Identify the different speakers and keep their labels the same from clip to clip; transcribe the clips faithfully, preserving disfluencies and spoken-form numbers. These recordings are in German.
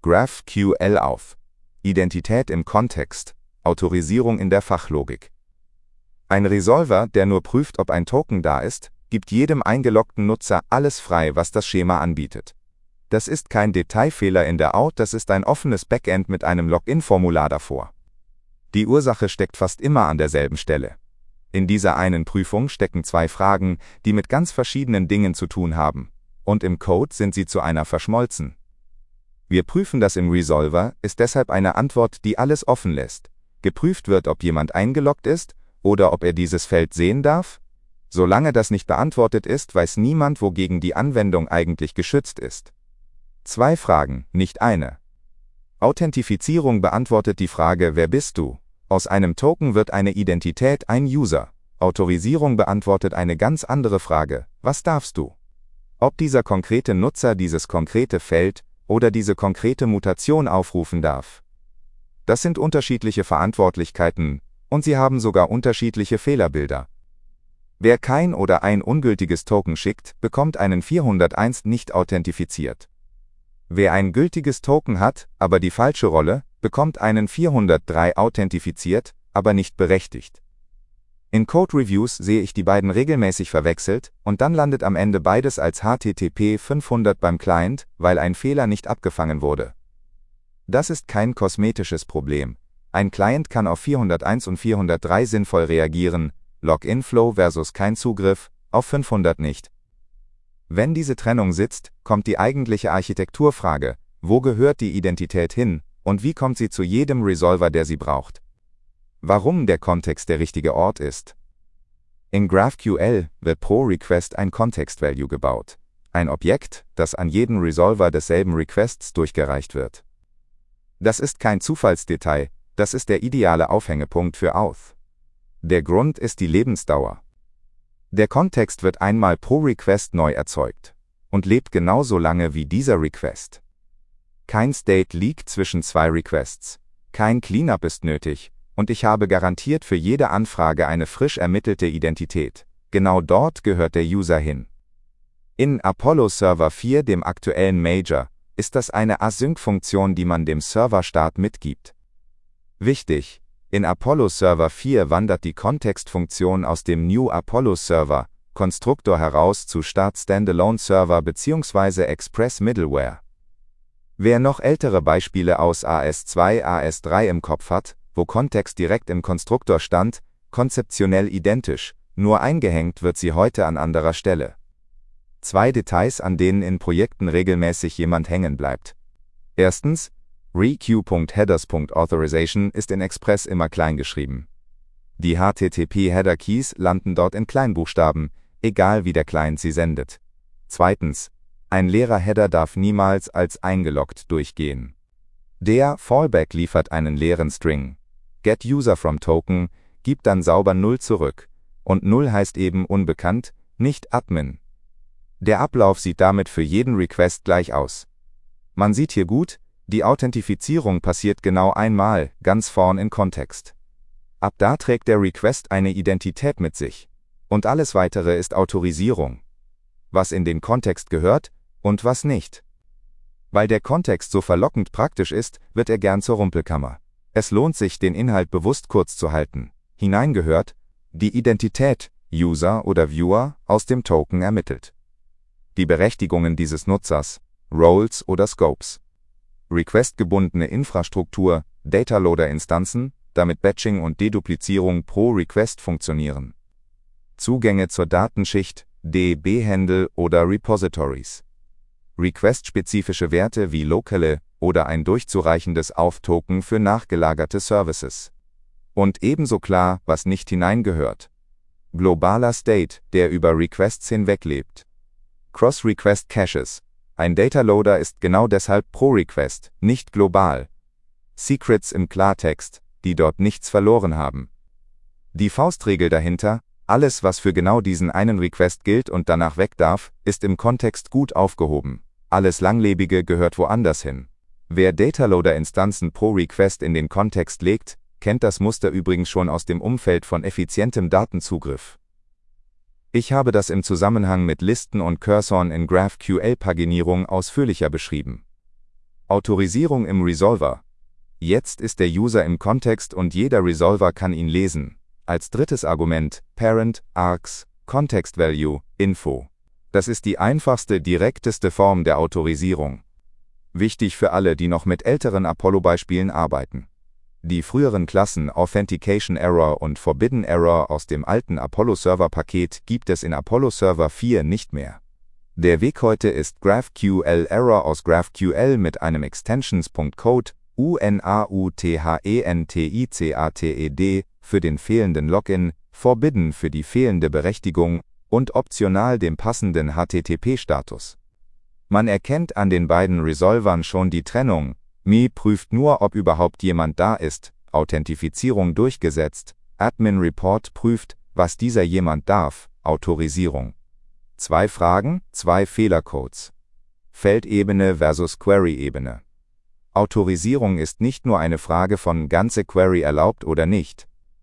Speaker 1: GraphQL auf. Identität im Kontext, Autorisierung in der Fachlogik. Ein Resolver, der nur prüft, ob ein Token da ist, gibt jedem eingeloggten Nutzer alles frei, was das Schema anbietet. Das ist kein Detailfehler in der Out, das ist ein offenes Backend mit einem Login-Formular davor. Die Ursache steckt fast immer an derselben Stelle. In dieser einen Prüfung stecken zwei Fragen, die mit ganz verschiedenen Dingen zu tun haben, und im Code sind sie zu einer verschmolzen. Wir prüfen das im Resolver, ist deshalb eine Antwort, die alles offen lässt. Geprüft wird, ob jemand eingeloggt ist oder ob er dieses Feld sehen darf. Solange das nicht beantwortet ist, weiß niemand, wogegen die Anwendung eigentlich geschützt ist. Zwei Fragen, nicht eine. Authentifizierung beantwortet die Frage, wer bist du? Aus einem Token wird eine Identität ein User. Autorisierung beantwortet eine ganz andere Frage, was darfst du? Ob dieser konkrete Nutzer dieses konkrete Feld oder diese konkrete Mutation aufrufen darf. Das sind unterschiedliche Verantwortlichkeiten, und sie haben sogar unterschiedliche Fehlerbilder. Wer kein oder ein ungültiges Token schickt, bekommt einen vierhunderteins nicht authentifiziert. Wer ein gültiges Token hat, aber die falsche Rolle, bekommt einen vierhundertdrei authentifiziert, aber nicht berechtigt. In Code-Reviews sehe ich die beiden regelmäßig verwechselt, und dann landet am Ende beides als H T T P fünfhundert beim Client, weil ein Fehler nicht abgefangen wurde. Das ist kein kosmetisches Problem. Ein Client kann auf vierhunderteins und vierhundertdrei sinnvoll reagieren, Login-Flow versus kein Zugriff, auf fünfhundert nicht. Wenn diese Trennung sitzt, kommt die eigentliche Architekturfrage, wo gehört die Identität hin, und wie kommt sie zu jedem Resolver, der sie braucht? Warum der Kontext der richtige Ort ist? In GraphQL wird pro Request ein Context-Value gebaut. Ein Objekt, das an jeden Resolver desselben Requests durchgereicht wird. Das ist kein Zufallsdetail, das ist der ideale Aufhängepunkt für Auth. Der Grund ist die Lebensdauer. Der Kontext wird einmal pro Request neu erzeugt und lebt genauso lange wie dieser Request. Kein State liegt zwischen zwei Requests, kein Cleanup ist nötig, und ich habe garantiert für jede Anfrage eine frisch ermittelte Identität. Genau dort gehört der User hin. In Apollo Server vier, dem aktuellen Major, ist das eine Async-Funktion, die man dem Serverstart mitgibt. Wichtig: In Apollo Server vier wandert die Kontextfunktion aus dem New Apollo Server Konstruktor heraus zu Start Standalone Server bzw. Express Middleware. Wer noch ältere Beispiele aus A S zwei, A S drei im Kopf hat, wo Kontext direkt im Konstruktor stand, konzeptionell identisch, nur eingehängt wird sie heute an anderer Stelle. Zwei Details, an denen in Projekten regelmäßig jemand hängen bleibt. Erstens: req.headers.authorization ist in Express immer klein geschrieben. Die H T T P-Header-Keys landen dort in Kleinbuchstaben, egal wie der Client sie sendet. Zweitens: Ein leerer Header darf niemals als eingeloggt durchgehen. Der Fallback liefert einen leeren String. GetUserFromToken gibt dann sauber null zurück. Und null heißt eben unbekannt, nicht Admin. Der Ablauf sieht damit für jeden Request gleich aus. Man sieht hier gut, die Authentifizierung passiert genau einmal, ganz vorn in Kontext. Ab da trägt der Request eine Identität mit sich. Und alles weitere ist Autorisierung. Was in den Kontext gehört und was nicht. Weil der Kontext so verlockend praktisch ist, wird er gern zur Rumpelkammer. Es lohnt sich, den Inhalt bewusst kurz zu halten. Hineingehört: die Identität, User oder Viewer, aus dem Token ermittelt. Die Berechtigungen dieses Nutzers, Roles oder Scopes. Request-gebundene Infrastruktur, Dataloader-Instanzen, damit Batching und Deduplizierung pro Request funktionieren. Zugänge zur Datenschicht, D B-Handle oder Repositories. Request-spezifische Werte wie lokale oder ein durchzureichendes Auth-Token für nachgelagerte Services. Und ebenso klar, was nicht hineingehört. Globaler State, der über Requests hinweglebt. Cross-Request-Caches. Ein Dataloader ist genau deshalb pro Request, nicht global. Secrets im Klartext, die dort nichts verloren haben. Die Faustregel dahinter: Alles, was für genau diesen einen Request gilt und danach weg darf, ist im Kontext gut aufgehoben. Alles Langlebige gehört woanders hin. Wer Dataloader-Instanzen pro Request in den Kontext legt, kennt das Muster übrigens schon aus dem Umfeld von effizientem Datenzugriff. Ich habe das im Zusammenhang mit Listen und Cursorn in GraphQL-Paginierung ausführlicher beschrieben. Autorisierung im Resolver. Jetzt ist der User im Kontext und jeder Resolver kann ihn lesen. Als drittes Argument Parent, Args, Context Value, Info. Das ist die einfachste, direkteste Form der Autorisierung. Wichtig für alle, die noch mit älteren Apollo-Beispielen arbeiten. Die früheren Klassen Authentication Error und Forbidden Error aus dem alten Apollo-Server-Paket gibt es in Apollo Server vier nicht mehr. Der Weg heute ist GraphQL Error aus GraphQL mit einem Extensions.code Unauthenticated für den fehlenden Login, Forbidden für die fehlende Berechtigung und optional dem passenden H T T P-Status. Man erkennt an den beiden Resolvern schon die Trennung. M I prüft nur, ob überhaupt jemand da ist, Authentifizierung durchgesetzt, Admin Report prüft, was dieser jemand darf, Autorisierung. Zwei Fragen, zwei Fehlercodes. Feldebene versus Query-Ebene. Autorisierung ist nicht nur eine Frage von ganze Query erlaubt oder nicht.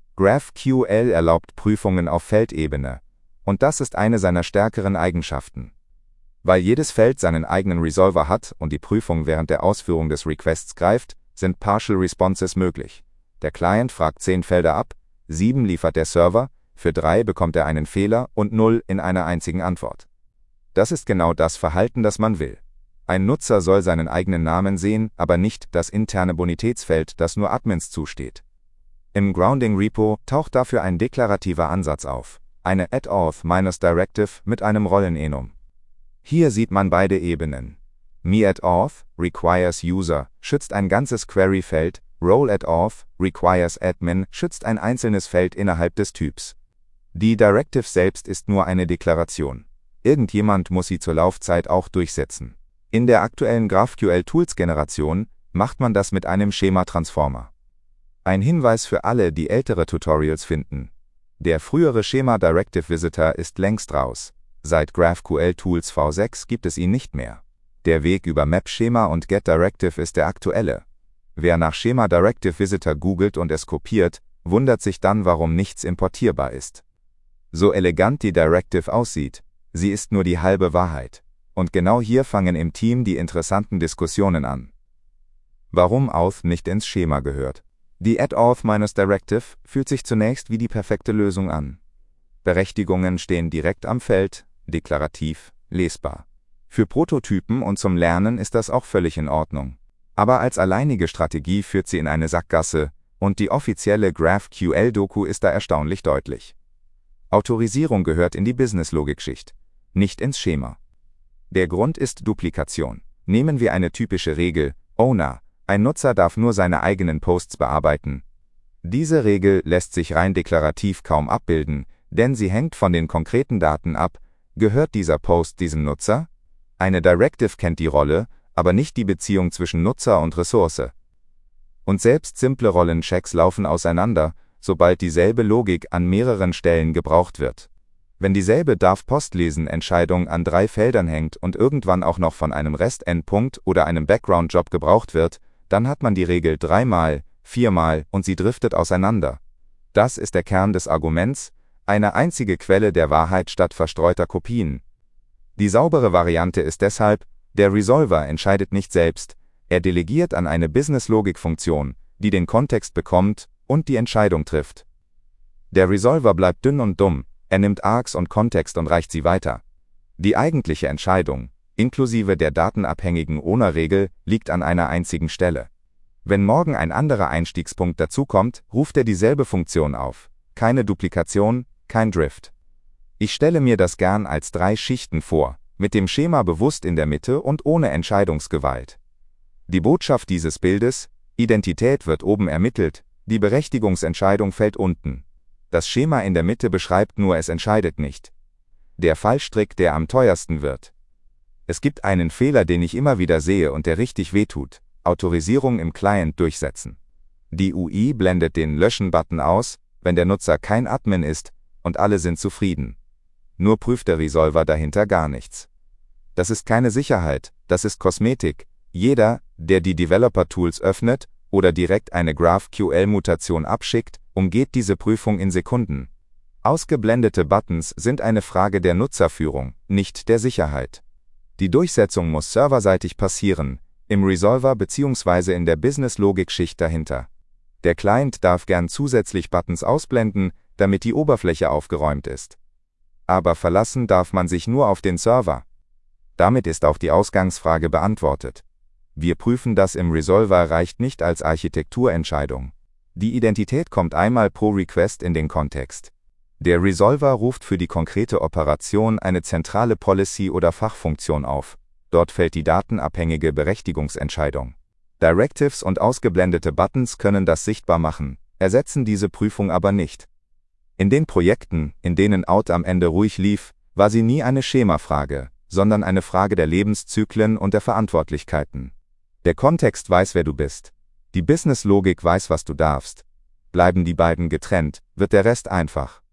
Speaker 1: GraphQL erlaubt Prüfungen auf Feldebene. Und das ist eine seiner stärkeren Eigenschaften. Weil jedes Feld seinen eigenen Resolver hat und die Prüfung während der Ausführung des Requests greift, sind Partial Responses möglich. Der Client fragt zehn Felder ab, sieben liefert der Server, für drei bekommt er einen Fehler und null in einer einzigen Antwort. Das ist genau das Verhalten, das man will. Ein Nutzer soll seinen eigenen Namen sehen, aber nicht das interne Bonitätsfeld, das nur Admins zusteht. Im Grounding-Repo taucht dafür ein deklarativer Ansatz auf, eine add-auth-directive mit einem Rollenenum. Hier sieht man beide Ebenen. Me-add-auth requires User schützt ein ganzes Query-Feld, Role-add-auth requires Admin schützt ein einzelnes Feld innerhalb des Typs. Die Directive selbst ist nur eine Deklaration. Irgendjemand muss sie zur Laufzeit auch durchsetzen. In der aktuellen GraphQL-Tools-Generation macht man das mit einem Schema-Transformer. Ein Hinweis für alle, die ältere Tutorials finden. Der frühere Schema-Directive-Visitor ist längst raus. Seit GraphQL Tools V sechs gibt es ihn nicht mehr. Der Weg über Map-Schema und GetDirective ist der aktuelle. Wer nach Schema-Directive-Visitor googelt und es kopiert, wundert sich dann, warum nichts importierbar ist. So elegant die Directive aussieht, sie ist nur die halbe Wahrheit. Und genau hier fangen im Team die interessanten Diskussionen an. Warum Auth nicht ins Schema gehört. Die add-auth-directive fühlt sich zunächst wie die perfekte Lösung an. Berechtigungen stehen direkt am Feld, deklarativ, lesbar. Für Prototypen und zum Lernen ist das auch völlig in Ordnung. Aber als alleinige Strategie führt sie in eine Sackgasse und die offizielle GraphQL-Doku ist da erstaunlich deutlich. Autorisierung gehört in die Business-Logik-Schicht, nicht ins Schema. Der Grund ist Duplikation. Nehmen wir eine typische Regel, Owner, ein Nutzer darf nur seine eigenen Posts bearbeiten. Diese Regel lässt sich rein deklarativ kaum abbilden, denn sie hängt von den konkreten Daten ab. Gehört dieser Post diesem Nutzer? Eine Directive kennt die Rolle, aber nicht die Beziehung zwischen Nutzer und Ressource. Und selbst simple Rollenchecks laufen auseinander, sobald dieselbe Logik an mehreren Stellen gebraucht wird. Wenn dieselbe Darf-Post-Lesen-Entscheidung an drei Feldern hängt und irgendwann auch noch von einem REST-Endpunkt oder einem Background-Job gebraucht wird, dann hat man die Regel dreimal, viermal und sie driftet auseinander. Das ist der Kern des Arguments, eine einzige Quelle der Wahrheit statt verstreuter Kopien. Die saubere Variante ist deshalb, der Resolver entscheidet nicht selbst, er delegiert an eine Business-Logik-Funktion, die den Kontext bekommt und die Entscheidung trifft. Der Resolver bleibt dünn und dumm, er nimmt Args und Kontext und reicht sie weiter. Die eigentliche Entscheidung, inklusive der datenabhängigen Owner-Regel, liegt an einer einzigen Stelle. Wenn morgen ein anderer Einstiegspunkt dazukommt, ruft er dieselbe Funktion auf. Keine Duplikation, kein Drift. Ich stelle mir das gern als drei Schichten vor, mit dem Schema bewusst in der Mitte und ohne Entscheidungsgewalt. Die Botschaft dieses Bildes, Identität wird oben ermittelt, die Berechtigungsentscheidung fällt unten. Das Schema in der Mitte beschreibt nur, es entscheidet nicht. Der Fallstrick, der am teuersten wird. Es gibt einen Fehler, den ich immer wieder sehe und der richtig wehtut. Autorisierung im Client durchsetzen. Die U I blendet den Löschen-Button aus, wenn der Nutzer kein Admin ist, und alle sind zufrieden. Nur prüft der Resolver dahinter gar nichts. Das ist keine Sicherheit, das ist Kosmetik. Jeder, der die Developer-Tools öffnet oder direkt eine GraphQL-Mutation abschickt, umgeht diese Prüfung in Sekunden. Ausgeblendete Buttons sind eine Frage der Nutzerführung, nicht der Sicherheit. Die Durchsetzung muss serverseitig passieren, im Resolver bzw. in der Business-Logik-Schicht dahinter. Der Client darf gern zusätzlich Buttons ausblenden, damit die Oberfläche aufgeräumt ist. Aber verlassen darf man sich nur auf den Server. Damit ist auch die Ausgangsfrage beantwortet. Wir prüfen das im Resolver reicht nicht als Architekturentscheidung. Die Identität kommt einmal pro Request in den Kontext. Der Resolver ruft für die konkrete Operation eine zentrale Policy oder Fachfunktion auf. Dort fällt die datenabhängige Berechtigungsentscheidung. Directives und ausgeblendete Buttons können das sichtbar machen, ersetzen diese Prüfung aber nicht. In den Projekten, in denen Out am Ende ruhig lief, war sie nie eine Schemafrage, sondern eine Frage der Lebenszyklen und der Verantwortlichkeiten. Der Kontext weiß, wer du bist. Die Business-Logik weiß, was du darfst. Bleiben die beiden getrennt, wird der Rest einfach.